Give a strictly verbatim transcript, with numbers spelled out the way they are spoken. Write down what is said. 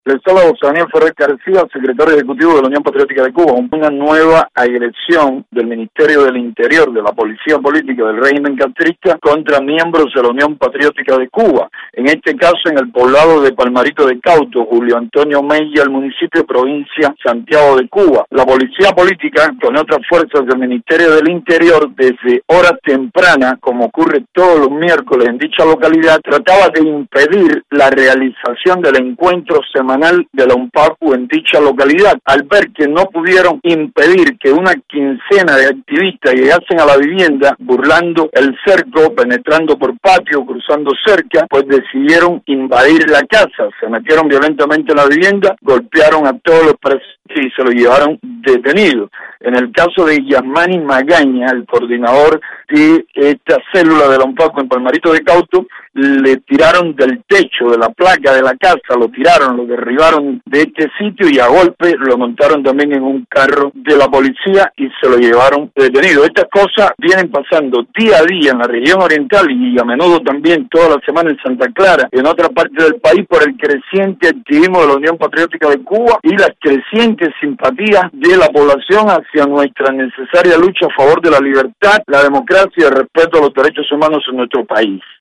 Les habla José Daniel Ferrer García, secretario ejecutivo de la Unión Patriótica de Cuba. Una nueva agresión del Ministerio del Interior, de la Policía Política del régimen castrista, contra miembros de la Unión Patriótica de Cuba. En este caso, en el poblado de Palmarito de Cauto, Julio Antonio Mella, el municipio, provincia Santiago de Cuba. La Policía Política, con otras fuerzas del Ministerio del Interior, desde horas tempranas, como ocurre todos los miércoles en dicha localidad, trataba de impedir la realización del encuentro semanal de la UNPACU en dicha localidad. Al ver que no pudieron impedir que una quincena de activistas llegasen a la vivienda, burlando el cerco, penetrando por patio, cruzando cerca, pues decidieron invadir la casa. Se metieron violentamente en la vivienda, golpearon a todos los presentes y se lo llevaron detenido. En el caso de Yasmani Magaña, el coordinador de esta célula de la UNPACU en Palmarito de Cauto, le tiraron del techo de la placa de la casa, lo tiraron, lo derribaron de este sitio y a golpe lo montaron también en un carro de la policía y se lo llevaron detenido. Estas cosas vienen pasando día a día en la región oriental y a menudo también toda la semana en Santa Clara, en otra parte del país, por el creciente activismo de la Unión Patriótica de Cuba y las crecientes simpatías de la población hacia nuestra necesaria lucha a favor de la libertad, la democracia y el respeto a los derechos humanos en nuestro país.